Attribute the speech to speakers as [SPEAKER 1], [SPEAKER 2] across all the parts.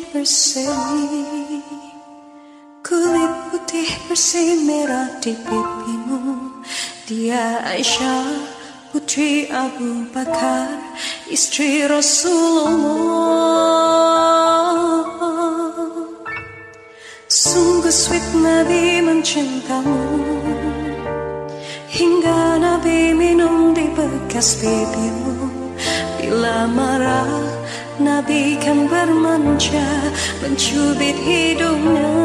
[SPEAKER 1] berseri, kulit putih bersih merah di pipimu. Dia Aisyah, putri Abu Bakar, istri Rasulullah. Sungguh sweet Nabi mencintamu, hingga Nabi minum di bekas pipimu. Bila marah Nabi kan bermanja, mencubit hidungnya.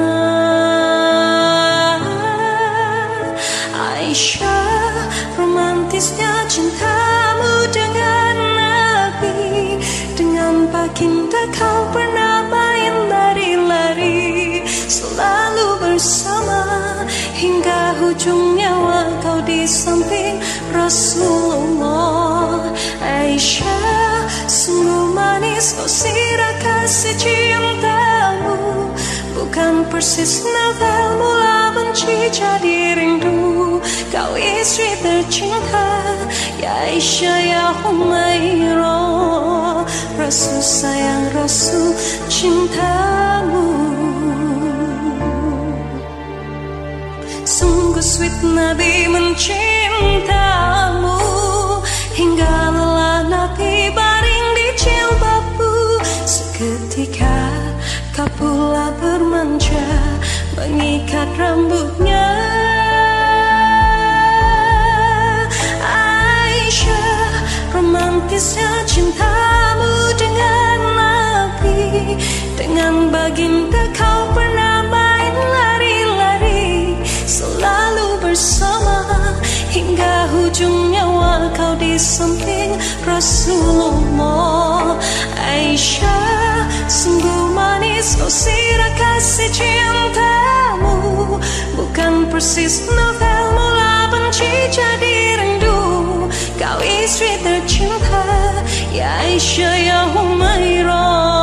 [SPEAKER 1] Aisyah, romantisnya cintamu dengan Nabi. Dengan baginda kau pernah main lari-lari, selalu bersama hingga hujung nyawa kau di samping Rasulullah. Aisyah, sungguh manis kau sirah kasih cintamu, bukan persis novel mula benci jadi rindu. Kau istri tercinta, ya Aisyah ya Humairah, Rasul sayang Rasul cintamu. Sungguh sweet Nabi mencintamu, hingga lelah Nabi baring di jilbabmu. Seketika kau pula bermanja, mengikat rambutnya. Aisyah, romantisnya cintamu dengan Nabi. Dengan baginda kau pernah main lari-lari, selalu bersama hingga hujung nyawa kau di samping Rasulullah. Aisyah, sungguh manis kau sirah kasih cintamu, bukan persis novel mula benci jadi rindu. Kau istri tercinta, ya Aisyah ya Humairah.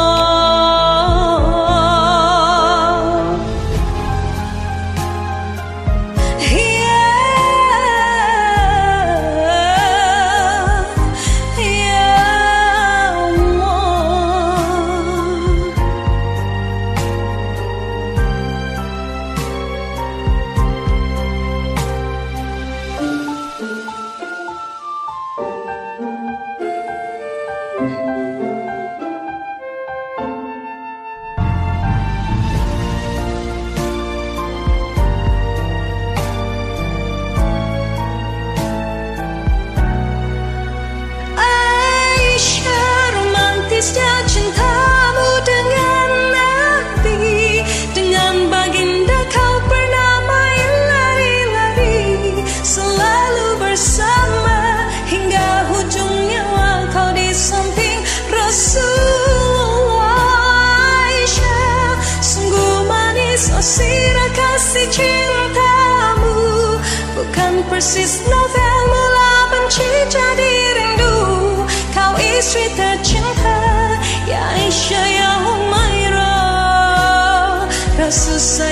[SPEAKER 1] Cintamu dengan Nabi, dengan baginda kau pernah main lari-lari, selalu bersama hingga hujung nyawa kau di samping Rasulullah. Aisyah, sungguh manis kau sirah kasih cintamu, bukan persis novel mula benci jadi rindu. Kau istri tercinta, ya Aisyah ya Humairah, Rasul